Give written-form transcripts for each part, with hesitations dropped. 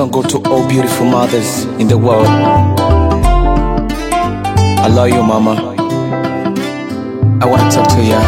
one go to all beautiful mothers in the world. I love you, mama. I want to talk to you.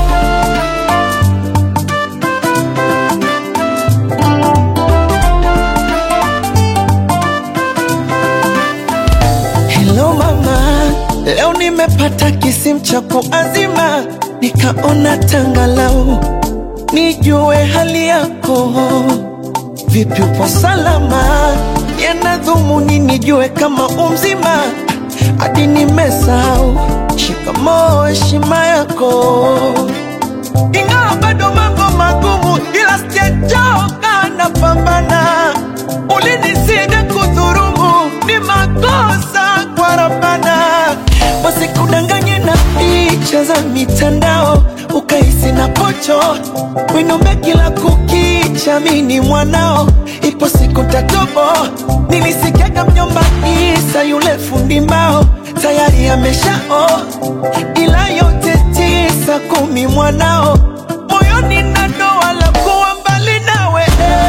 Hello mama, leo nimepata kisimu chako azima, nikaona tangalau nijue hali yako. Vipi upo salama? Yana dhumuni nijue kama umzima, hadi nimesahau shikamoo heshima yako. Ingawa bado mambo magumu, ila sijachoka napambana. Ulinisida kudhurumu, ni makosa kwa Rabbana. Wasikudanganye na picha za mitandao, ukahisi na pocho winombe kila kukicha. Mini mwanao, ipo siku tatobo. Nilisikiaga mjomba Isa yule fundi mbao tayari ameshao, ila yote 9 10 mwanao moyoni na doa la kuwa mbali nawe.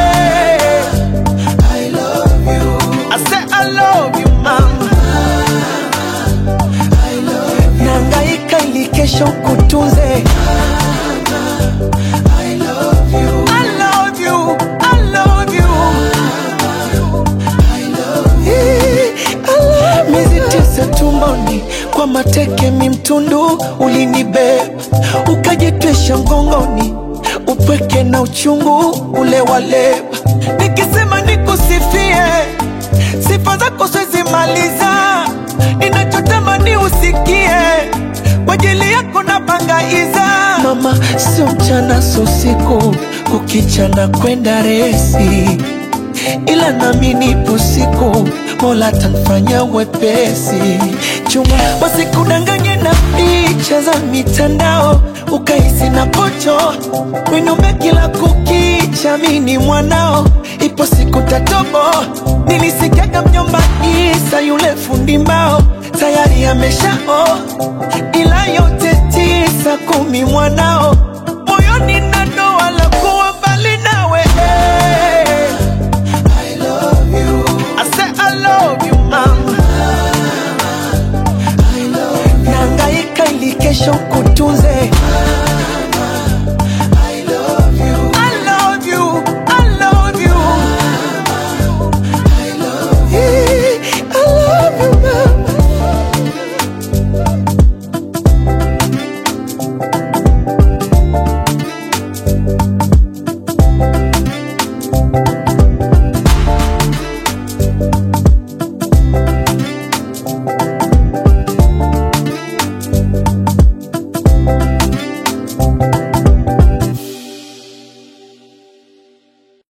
I love you, I say I love you mama. I love you, nangaika ili kesho kutunze. I love you, I love you, I love you, I love you. Miezi 9 tumboni kwa mateke mimtundu, ulinibeba ukajitwisha mgongoni, upweke na uchungu ule waleba. Nikisema nikusifie, sifa zako siwezi maliza. Ninachotamani usikie, kwa ajili yako nabangaiza. Mama, sio mchana sio usiku, kukicha na kwenda resi, ila nami nipo siku, Mola atanifanya wepesi. Chunga wasikudanganye na picha za mitandao, ukahisi na pocho winombe kila kukicha. Mini mwanao, ipo siku tatobo. Nilisikiaga mjomba Isa yule fundi mbao tayari ameshao, ila yote 9 10 mwanao moyoni